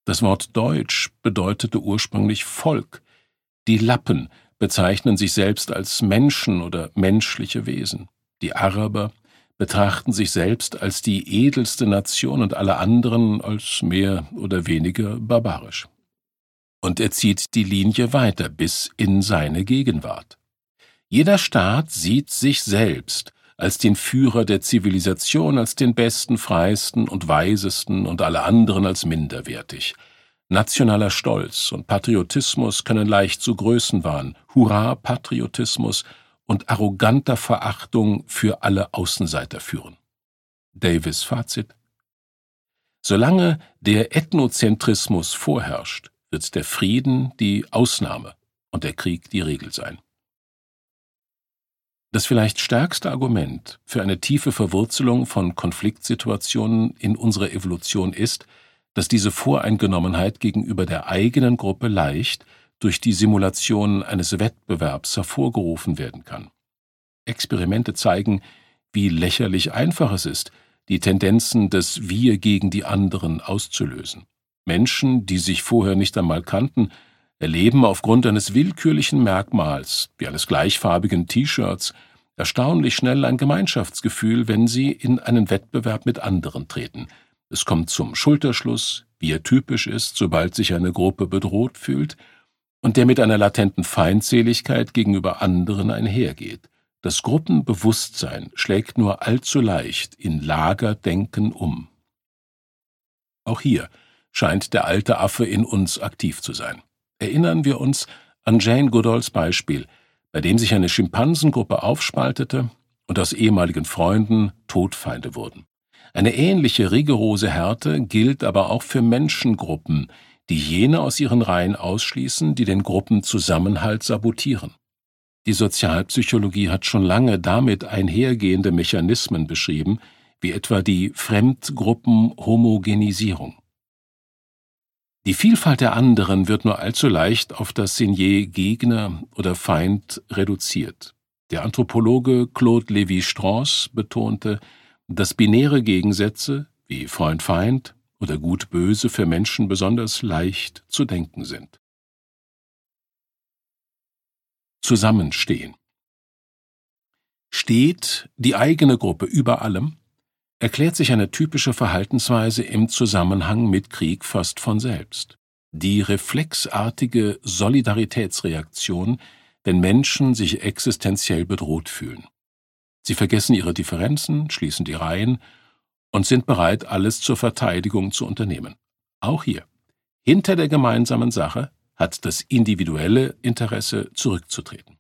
Das Wort Deutsch bedeutete ursprünglich Volk. Die Lappen bezeichnen sich selbst als Menschen oder menschliche Wesen. Die Araber betrachten sich selbst als die edelste Nation und alle anderen als mehr oder weniger barbarisch. Und er zieht die Linie weiter bis in seine Gegenwart. Jeder Staat sieht sich selbst als den Führer der Zivilisation, als den besten, freiesten und weisesten und alle anderen als minderwertig. Nationaler Stolz und Patriotismus können leicht zu Größenwahn, Hurra-Patriotismus und arroganter Verachtung für alle Außenseiter führen. Davis Fazit: Solange der Ethnozentrismus vorherrscht, wird der Frieden die Ausnahme und der Krieg die Regel sein. Das vielleicht stärkste Argument für eine tiefe Verwurzelung von Konfliktsituationen in unserer Evolution ist, dass diese Voreingenommenheit gegenüber der eigenen Gruppe leicht durch die Simulation eines Wettbewerbs hervorgerufen werden kann. Experimente zeigen, wie lächerlich einfach es ist, die Tendenzen des Wir gegen die anderen auszulösen. Menschen, die sich vorher nicht einmal kannten, erleben aufgrund eines willkürlichen Merkmals, wie eines gleichfarbigen T-Shirts, erstaunlich schnell ein Gemeinschaftsgefühl, wenn sie in einen Wettbewerb mit anderen treten. Es kommt zum Schulterschluss, wie er typisch ist, sobald sich eine Gruppe bedroht fühlt, und der mit einer latenten Feindseligkeit gegenüber anderen einhergeht. Das Gruppenbewusstsein schlägt nur allzu leicht in Lagerdenken um. Auch hier scheint der alte Affe in uns aktiv zu sein. Erinnern wir uns an Jane Goodalls Beispiel, bei dem sich eine Schimpansengruppe aufspaltete und aus ehemaligen Freunden Todfeinde wurden. Eine ähnliche rigorose Härte gilt aber auch für Menschengruppen, die jene aus ihren Reihen ausschließen, die den Gruppenzusammenhalt sabotieren. Die Sozialpsychologie hat schon lange damit einhergehende Mechanismen beschrieben, wie etwa die Fremdgruppenhomogenisierung. Die Vielfalt der anderen wird nur allzu leicht auf das Signet Gegner oder Feind reduziert. Der Anthropologe Claude Lévi-Strauss betonte, dass binäre Gegensätze wie Freund-Feind oder Gut-Böse für Menschen besonders leicht zu denken sind. Zusammenstehen. Steht die eigene Gruppe über allem, erklärt sich eine typische Verhaltensweise im Zusammenhang mit Krieg fast von selbst. Die reflexartige Solidaritätsreaktion, wenn Menschen sich existenziell bedroht fühlen. Sie vergessen ihre Differenzen, schließen die Reihen und sind bereit, alles zur Verteidigung zu unternehmen. Auch hier. Hinter der gemeinsamen Sache hat das individuelle Interesse zurückzutreten.